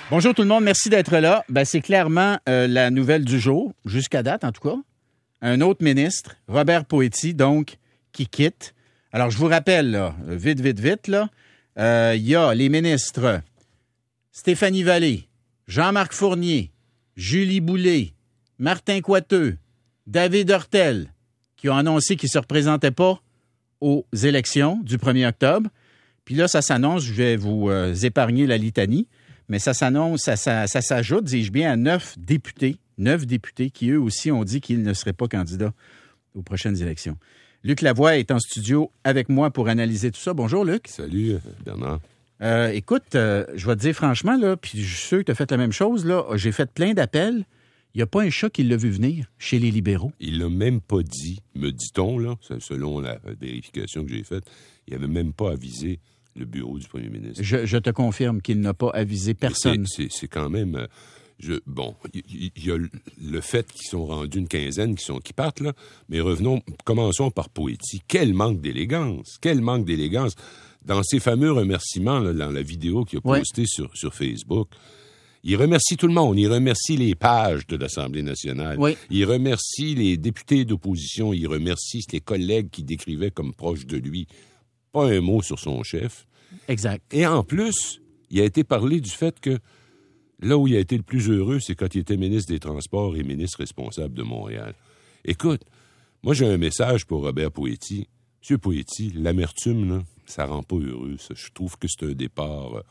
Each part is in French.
Bonjour tout le monde, merci d'être là. C'est clairement la nouvelle du jour, jusqu'à date en tout cas. Un autre ministre, Robert Poetti, donc, qui quitte. Alors, je vous rappelle, là, vite, là, il y a les ministres Stéphanie Vallée, Jean-Marc Fournier, Julie Boulay, Martin Coiteux, David Hurtel, qui ont annoncé qu'ils ne se représentaient pas aux élections du 1er octobre. Puis là, ça s'annonce, je vais vous épargner la litanie, mais ça s'annonce, ça s'ajoute, dis-je bien, à 9 députés qui, eux aussi, ont dit qu'ils ne seraient pas candidats aux prochaines élections. Luc Lavoie est en studio avec moi pour analyser tout ça. Bonjour, Luc. Salut, Bernard. Écoute, je vais te dire franchement, là, puis je suis sûr que tu as fait la même chose, là. J'ai fait plein d'appels. Il n'y a pas un chat qui l'a vu venir chez les libéraux. Il l'a même pas dit, me dit-on, là, selon la vérification que j'ai faite, il n'avait même pas avisé le bureau du premier ministre. Je te confirme qu'il n'a pas avisé personne. C'est quand même... il y a le fait qu'ils sont rendus une quinzaine qui partent, là, mais commençons par Poetti. Quel manque d'élégance! Dans ses fameux remerciements, là, dans la vidéo qu'il a postée sur Facebook, il remercie tout le monde. Il remercie les pages de l'Assemblée nationale. Oui. Il remercie les députés d'opposition. Il remercie les collègues qui décrivaient comme proches de lui. Pas un mot sur son chef. Exact. Et en plus, il a été parlé du fait que là où il a été le plus heureux, c'est quand il était ministre des Transports et ministre responsable de Montréal. Écoute, moi, j'ai un message pour Robert Poetti. Monsieur Poetti, l'amertume, là, ça rend pas heureux. Ça. Je trouve que c'est un départ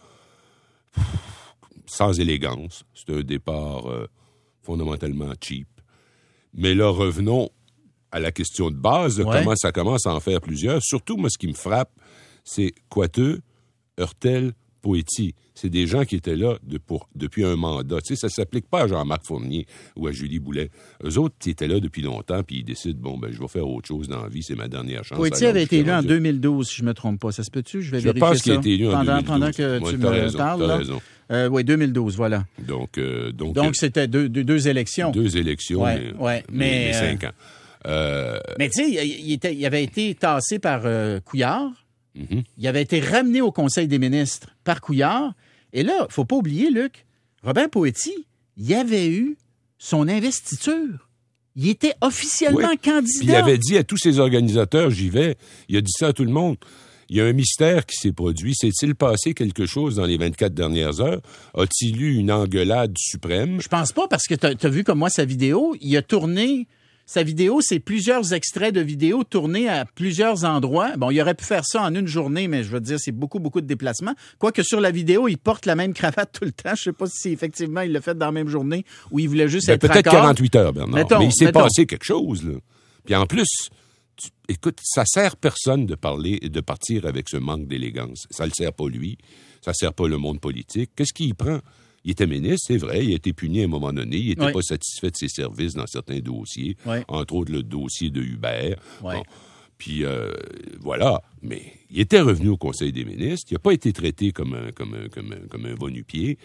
sans élégance. C'est un départ fondamentalement cheap. Mais là, revenons à la question de base, comment ça commence à en faire plusieurs. Surtout, moi, ce qui me frappe, c'est Coiteux, Hurtel, Poetti. C'est des gens qui étaient là depuis un mandat. Tu sais, ça ne s'applique pas à Jean-Marc Fournier ou à Julie Boulay. Eux autres, ils étaient là depuis longtemps, puis ils décident, je vais faire autre chose dans la vie, c'est ma dernière chance. Poetti avait été élu en 2012, si je ne me trompe pas. Ça se peut-tu? Je vais vérifier ça. Je pense qu'il a été élu en 2012. Pendant que tu me parles. T'as raison. Oui, 2012, voilà. Donc c'était deux élections. Deux élections, mais 5 ans. Mais tu sais, il avait été tassé par Couillard. Mm-hmm. Il avait été ramené au Conseil des ministres par Couillard. Et là, il ne faut pas oublier, Luc, Robert Poetti, il avait eu son investiture. Il était officiellement candidat. Puis il avait dit à tous ses organisateurs, j'y vais. Il a dit ça à tout le monde. Il y a un mystère qui s'est produit. S'est-il passé quelque chose dans les 24 dernières heures? A-t-il eu une engueulade suprême? Je pense pas, parce que tu as vu comme moi sa vidéo. Il a tourné... Sa vidéo, c'est plusieurs extraits de vidéos tournés à plusieurs endroits. Bon, il aurait pu faire ça en une journée, mais je veux dire, c'est beaucoup de déplacements. Quoique sur la vidéo, il porte la même cravate tout le temps. Je sais pas si effectivement il l'a fait dans la même journée ou il voulait juste être peut-être raccord. 48 heures, Bernard. Mais il s'est passé quelque chose, là. Puis en plus, écoute, ça sert personne de partir avec ce manque d'élégance. Ça le sert pas lui. Ça sert pas le monde politique. Qu'est-ce qu'il prend? Il était ministre, c'est vrai, il a été puni à un moment donné, il n'était pas satisfait de ses services dans certains dossiers, entre autres le dossier de Hubert. Ouais. Bon. Puis voilà, mais il était revenu au Conseil des ministres, il n'a pas été traité comme un va-nu-pied.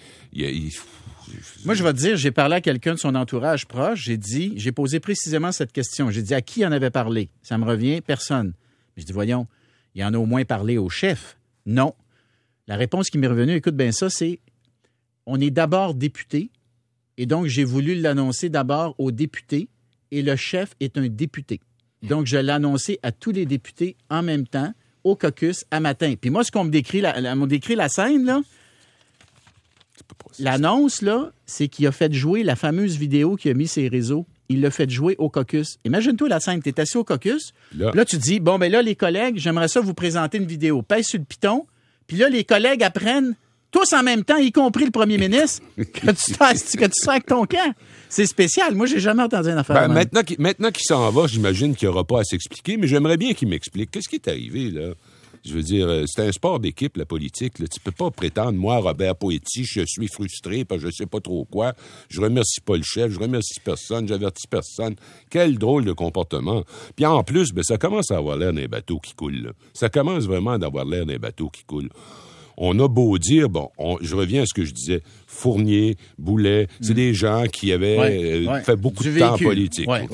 Moi, je vais te dire, j'ai parlé à quelqu'un de son entourage proche, j'ai posé précisément cette question. J'ai dit, à qui en avait parlé? Ça me revient, personne. J'ai dit, voyons, il en a au moins parlé au chef. Non. La réponse qui m'est revenue, écoute bien ça, c'est on est d'abord député, et donc j'ai voulu l'annoncer d'abord aux députés, et le chef est un député. Donc, je l'ai annoncé à tous les députés en même temps, au caucus, à matin. Puis moi, ce qu'on me décrit, on décrit la scène, là, l'annonce, là, c'est qu'il a fait jouer la fameuse vidéo qu'il a mis sur les réseaux. Il l'a fait jouer au caucus. Imagine-toi la scène, tu es assis au caucus, là, tu dis, bon, ben là, les collègues, j'aimerais ça vous présenter une vidéo. Pèse sur le piton, puis là, les collègues apprennent tous en même temps, y compris le premier ministre, que tu sois avec ton camp. C'est spécial. Moi, j'ai jamais entendu une affaire. Maintenant qu'il s'en va, j'imagine qu'il n'y aura pas à s'expliquer, mais j'aimerais bien qu'il m'explique. Qu'est-ce qui est arrivé, là? Je veux dire, c'est un sport d'équipe, la politique. Là. Tu peux pas prétendre, moi, Robert Poetti, je suis frustré parce que je sais pas trop quoi. Je remercie pas le chef, je remercie personne, j'avertis personne. Quel drôle de comportement. Puis en plus, ça commence à avoir l'air d'un bateau qui coule. Là. Ça commence vraiment d'avoir l'air d'un bateau qui coule. On a beau dire, je reviens à ce que je disais, Fournier, Boulay, c'est des gens qui avaient fait beaucoup de temps en politique. Okay?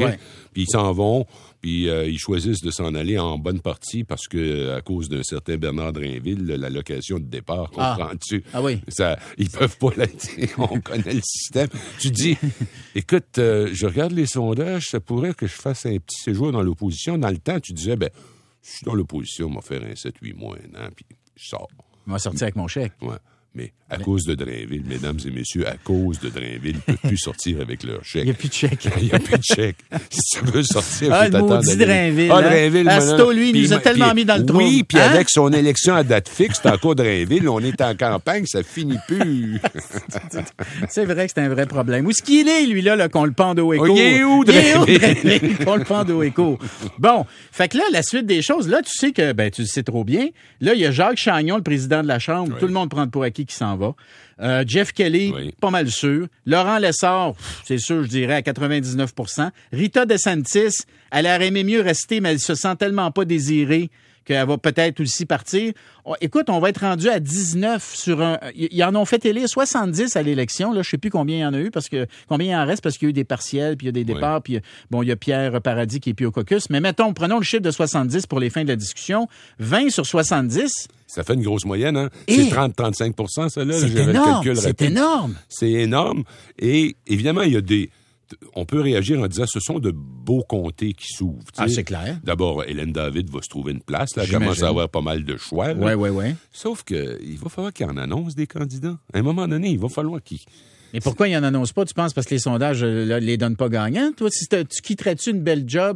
puis ils s'en vont, puis ils choisissent de s'en aller en bonne partie parce que à cause d'un certain Bernard Drinville, la location de départ, comprends-tu? Ah oui. Ils peuvent pas on connaît le système. Tu dis, écoute, je regarde les sondages, ça pourrait que je fasse un petit séjour dans l'opposition. Dans le temps, tu disais, je suis dans l'opposition, on va faire un 7-8 mois, un an, puis je sors. On va sortir avec mon chèque. Ouais. Mais à cause de Drainville, mesdames et messieurs, à cause de Drainville, ils ne peuvent plus sortir avec leur chèque. Il n'y a plus de chèque. Il n'y a plus de chèque. Si tu veux sortir, il faut le t'attendre. maudit Drainville. Drainville. Asto, lui, il nous a tellement mis dans le trou. Oui, puis avec son élection à date fixe, c'est encore Drainville, on est en campagne, ça finit plus. C'est vrai que c'est un vrai problème. Où est-ce qu'il est, lui, là, qu'on le pende au écho? Il est où, Drainville? Qu'on le pende au écho. Bon, fait que là, la suite des choses, là, tu sais que, tu le sais trop bien, là, il y a Jacques Chagnon, le président de la Chambre, tout le monde prend pour acquis qui s'en va. Jeff Kelly, pas mal sûr. Laurent Lessard, c'est sûr, je dirais, à 99%. Rita DeSantis, elle aurait aimé mieux rester, mais elle se sent tellement pas désirée qu'elle va peut-être aussi partir. Écoute, on va être rendu à 19 sur un... Ils en ont fait élire 70 à l'élection. Là, je sais plus combien il y en a eu, combien il en reste, parce qu'il y a eu des partiels, puis il y a des départs, puis il y a Pierre Paradis qui est plus au caucus. Mais mettons, prenons le chiffre de 70 pour les fins de la discussion. 20 sur 70... Ça fait une grosse moyenne, hein? C'est 30-35 ça, là. C'est énorme, c'est énorme. C'est énorme. Et évidemment, il y a on peut réagir en disant ce sont de beaux comtés qui s'ouvrent. C'est clair. D'abord, Hélène David va se trouver une place. Là, elle commence à avoir pas mal de choix. Oui. Sauf qu'il va falloir qu'il en annonce des candidats. À un moment donné, il va falloir qu'il... Mais pourquoi il n'en annonce pas, tu penses? Parce que les sondages ne les donnent pas gagnants? Toi, tu quitterais-tu une belle job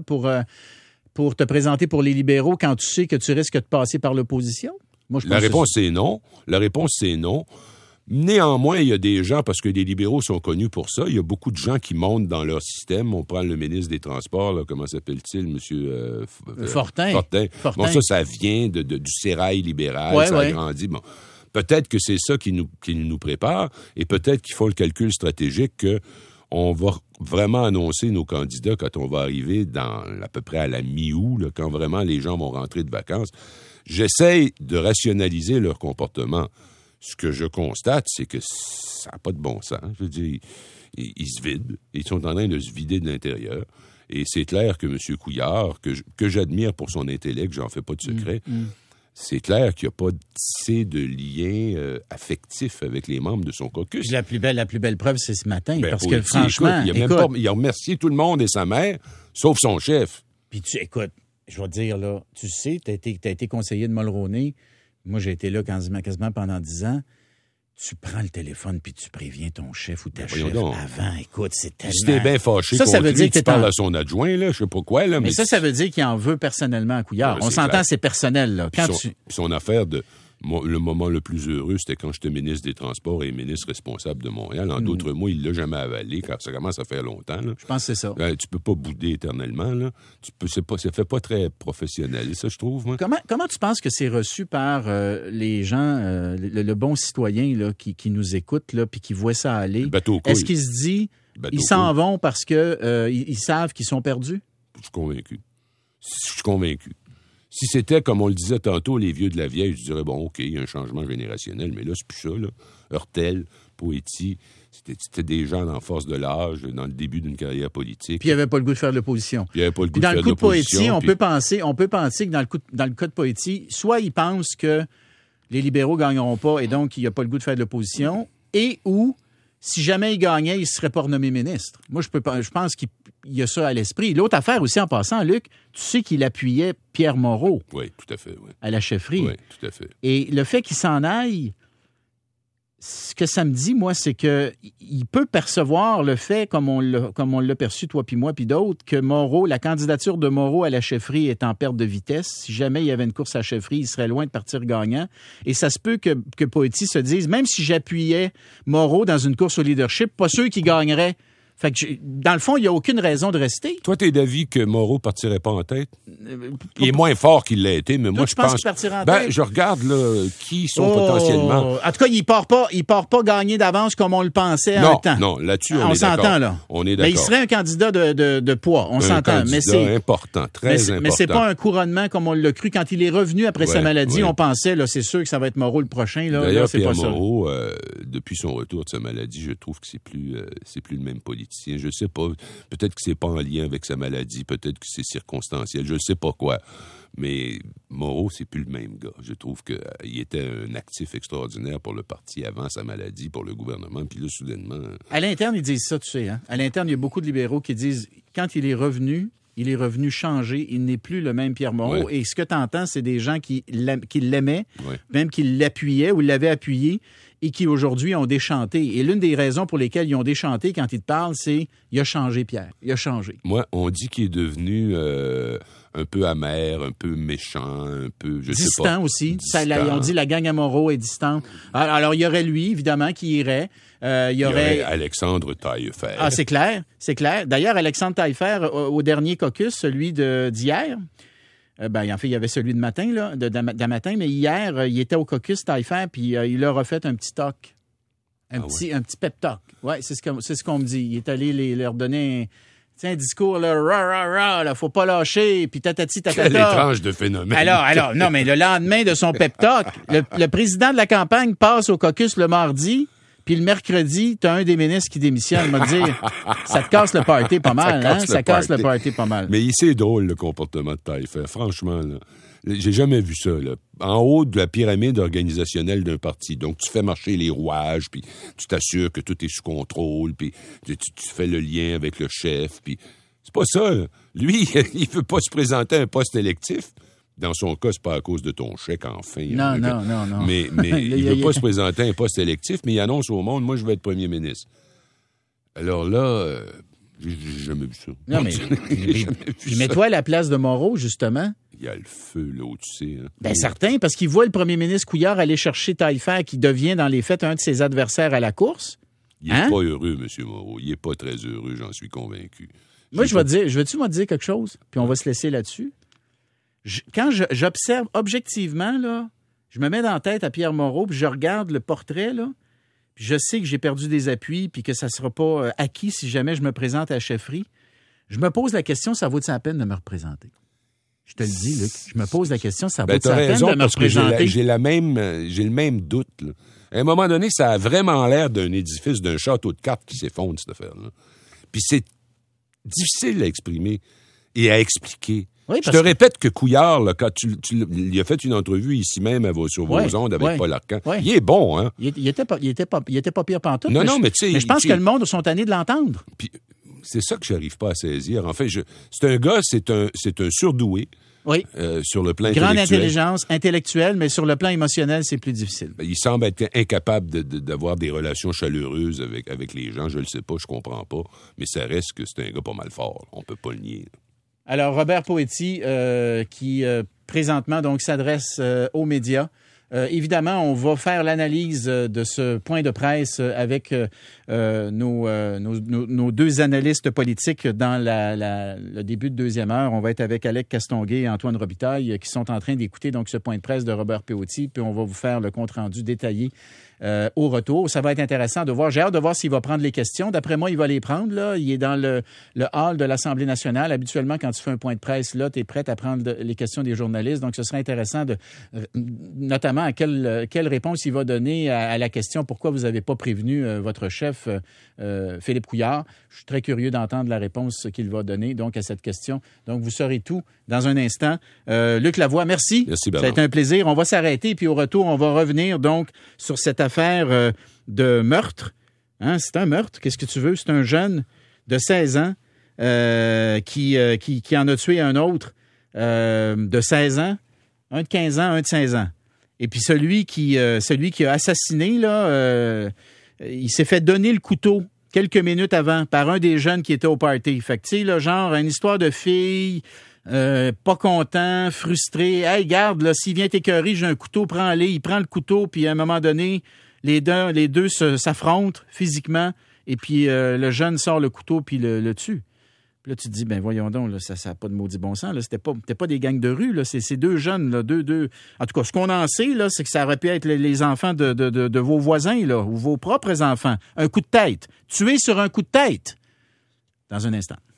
pour te présenter pour les libéraux quand tu sais que tu risques de passer par l'opposition? Moi, je pense La réponse, c'est non. La réponse, c'est non. Néanmoins, il y a des gens, parce que les libéraux sont connus pour ça, il y a beaucoup de gens qui montent dans leur système. On prend le ministre des Transports, là, comment s'appelle-t-il, monsieur Fortin. Bon, ça vient du sérail libéral, ça a grandi. Bon, peut-être que c'est ça qui nous prépare, et peut-être qu'ils font le calcul stratégique que on va vraiment annoncer nos candidats quand on va arriver à peu près à la mi-août, là, quand vraiment les gens vont rentrer de vacances. J'essaye de rationaliser leur comportement. Ce que je constate, c'est que ça n'a pas de bon sens. Je veux dire, ils se vident. Ils sont en train de se vider de l'intérieur. Et c'est clair que M. Couillard, que j'admire pour son intellect, j'en fais pas de secret, c'est clair qu'il n'y a pas tissé de lien affectif avec les membres de son caucus. La plus belle preuve, c'est ce matin. Parce que franchement, il a remercié tout le monde et sa mère, sauf son chef. Puis écoute, je vais te dire, là, tu sais, tu as été conseiller de Mulroney. Moi, j'ai été là quasiment pendant 10 ans. Tu prends le téléphone puis tu préviens ton chef ou ta chef avant. Écoute, c'est tellement... Si t'es bien fâché ça veut dire que tu parles à son adjoint, là, je sais pas quoi. Là, mais ça veut dire qu'il en veut personnellement à Couillard. On s'entend, c'est personnel. Là. Son affaire de... Le moment le plus heureux, c'était quand j'étais ministre des Transports et ministre responsable de Montréal. En d'autres mots, il l'a jamais avalé, quand ça commence à faire longtemps. Là. Je pense que c'est ça. Tu peux pas bouder éternellement. Là. Ça fait pas très professionnel, ça, je trouve. Moi. Comment tu penses que c'est reçu par les gens, le bon citoyen là, qui nous écoute puis qui voit ça aller? Est-ce qu'il se dit, ils s'en vont parce que ils savent qu'ils sont perdus? Je suis convaincu. Si c'était, comme on le disait tantôt, les vieux de la vieille, je dirais, bon, OK, il y a un changement générationnel, mais là, c'est plus ça, là. Heurtel, Poetti, c'était des gens en force de l'âge, dans le début d'une carrière politique. Puis il n'avait pas le goût de faire de l'opposition. Puis dans le coup de Poetti, on peut penser que dans le cas de Poetti, soit il pense que les libéraux ne gagneront pas et donc il n'a pas le goût de faire de l'opposition, et ou, si jamais il gagnait, il ne serait pas renommé ministre. Moi, je pense qu'il y a ça à l'esprit. L'autre affaire aussi, en passant, Luc, tu sais qu'il appuyait Pierre Moreau. Oui, tout à fait. Oui. À la chefferie. Oui, tout à fait. Et le fait qu'il s'en aille, ce que ça me dit, moi, c'est que il peut percevoir le fait, comme on l'a perçu, toi puis moi puis d'autres, que la candidature de Moreau à la chefferie est en perte de vitesse. Si jamais il y avait une course à la chefferie, il serait loin de partir gagnant. Et ça se peut que Poetti se dise, même si j'appuyais Moreau dans une course au leadership, pas sûr qu'il gagnerait. Fait que, dans le fond, il n'y a aucune raison de rester. Toi, t'es d'avis que Moreau partirait pas en tête? Il est moins fort qu'il l'a été, mais moi, je pense... qu'il partirait en tête? Je regarde, là, qui sont potentiellement... En tout cas, il part pas gagner d'avance comme on le pensait à un temps. Non, là-dessus, on est d'accord. On s'entend, là. On est d'accord. Mais il serait un candidat de poids, on s'entend. Mais c'est important, très important. Mais c'est pas un couronnement comme on l'a cru. Quand il est revenu après sa maladie, on pensait, là, c'est sûr que ça va être Moreau le prochain. Là, d'ailleurs, c'est Pierre pas Moreau, depuis son retour de sa maladie, je trouve que c'est plus le même politique. politicien, je sais pas. Peut-être que c'est pas en lien avec sa maladie, peut-être que c'est circonstanciel, je sais pas quoi. Mais Moreau, c'est plus le même gars. Je trouve qu'il était un actif extraordinaire pour le parti avant sa maladie, pour le gouvernement, puis là, soudainement... À l'interne, ils disent ça, tu sais. Hein? À l'interne, il y a beaucoup de libéraux qui disent, quand il est revenu changé, il n'est plus le même Pierre Moreau. Ouais. Et ce que tu entends, c'est des gens qui l'aimaient, Ouais. même qui l'appuyaient ou l'avaient appuyé, et qui aujourd'hui ont déchanté. Et l'une des raisons pour lesquelles ils ont déchanté quand ils te parlent, c'est il a changé, Pierre. Il a changé. Moi, on dit qu'il est devenu un peu amer, un peu méchant, un peu, je sais pas. Distant aussi. Distant. On dit la gang à Moreau est distante. Alors, il y aurait lui, évidemment, qui irait. Il y aurait Alexandre Taillefer. Ah, c'est clair, c'est clair. D'ailleurs, Alexandre Taillefer, au dernier caucus, celui d'hier, en fait, il y avait celui de matin, là, de matin, mais hier, il était au caucus Taillefer, puis il leur a fait un petit talk. Un petit pep talk. Oui, c'est ce qu'on me dit. Il est allé leur donner un discours, là, rah, là, faut pas lâcher, puis tatati, tatata. Quelle étrange de phénomène. Alors, non, mais le lendemain de son pep talk, le président de la campagne passe au caucus le mardi, puis le mercredi, t'as un des ministres qui démissionne, m'a dit, ça te casse le party pas mal, hein? Ça casse le party pas mal. Mais c'est drôle, le comportement de Taillefer. Franchement, là. J'ai jamais vu ça, là. En haut de la pyramide organisationnelle d'un parti. Donc, tu fais marcher les rouages, puis tu t'assures que tout est sous contrôle, puis tu fais le lien avec le chef, puis c'est pas ça. Là. Lui, il veut pas se présenter à un poste électif. Dans son cas, c'est pas à cause de ton chèque, enfin. Non. Mais il veut pas se présenter à un poste électif, mais il annonce au monde, moi, je vais être premier ministre. Alors là, j'ai jamais vu ça. Non, mais mets-toi à la place de Moreau, justement. Il y a le feu, là, où tu sais. Hein. Bien, certain, parce qu'il voit le premier ministre Couillard aller chercher Taillefer, qui devient, dans les faits, un de ses adversaires à la course. Il n'est pas heureux, M. Moreau. Il n'est pas très heureux, j'en suis convaincu. Moi, je veux-tu moi te dire quelque chose? Puis on va se laisser là-dessus. Quand j'observe objectivement, là, je me mets dans la tête à Pierre Moreau, puis je regarde le portrait, là, puis je sais que j'ai perdu des appuis, puis que ça ne sera pas acquis si jamais je me présente à la chefferie. Je me pose la question, ça vaut-il la peine de me représenter? Je te le dis, Luc. Je me pose la question, ça vaut-il la peine de me représenter? J'ai le même doute. Là. À un moment donné, ça a vraiment l'air d'un édifice, d'un château de cartes qui s'effondre, cette affaire-là. Puis c'est difficile à exprimer et à expliquer. Oui, je te répète que Couillard, là, quand il a fait une entrevue ici même sur vos ondes avec Paul Arcand, il est bon, hein? Il était pas pire pantoute. Non, mais tu sais... Mais je pense que le monde sont tannés de l'entendre. Puis, c'est ça que j'arrive pas à saisir. En fait, c'est un gars, c'est un surdoué. Oui. Sur le plan Grande intellectuel. intelligence intellectuelle, mais sur le plan émotionnel, c'est plus difficile. Il semble être incapable d'avoir des relations chaleureuses avec les gens. Je le sais pas, je comprends pas. Mais ça reste que c'est un gars pas mal fort. On peut pas le nier. Alors, Robert Poetti, qui présentement donc s'adresse aux médias. Évidemment, on va faire l'analyse de ce point de presse avec nos deux analystes politiques dans le début de deuxième heure. On va être avec Alec Castonguay et Antoine Robitaille qui sont en train d'écouter donc ce point de presse de Robert Poetti. Puis on va vous faire le compte-rendu détaillé au retour. Ça va être intéressant de voir. J'ai hâte de voir s'il va prendre les questions. D'après moi, il va les prendre. Là. Il est dans le hall de l'Assemblée nationale. Habituellement, quand tu fais un point de presse, là, tu es prêt à prendre les questions des journalistes. Donc, ce serait intéressant notamment à quelle réponse il va donner à la question « Pourquoi vous n'avez pas prévenu votre chef Philippe Couillard ?» Je suis très curieux d'entendre la réponse qu'il va donner donc à cette question. Donc, vous saurez tout dans un instant. Luc Lavoie, merci. Merci, Bernard. Ça a été un plaisir. On va s'arrêter, puis au retour, on va revenir donc sur cette affaire de meurtre. Hein? C'est un meurtre. Qu'est-ce que tu veux? C'est un jeune de 16 ans qui en a tué un autre de 16 ans, un de 15 ans, un de 16 ans. Et puis celui qui a assassiné, là, il s'est fait donner le couteau quelques minutes avant par un des jeunes qui était au party. Fait que, tu sais, là, genre, une histoire de fille, pas content, frustré. Hey, garde, là, s'il vient t'écœurer, j'ai un couteau, prends-le. Il prend le couteau, puis à un moment donné, les deux s'affrontent physiquement, et puis le jeune sort le couteau, puis le tue. Puis là, tu te dis, ben voyons donc, là, ça n'a pas de maudit bon sens. Là. C'était pas des gangs de rue. Là. C'est deux jeunes, là, deux. En tout cas, ce qu'on en sait, là, c'est que ça aurait pu être les enfants de vos voisins, là, ou vos propres enfants. Un coup de tête. Tué sur un coup de tête. Dans un instant.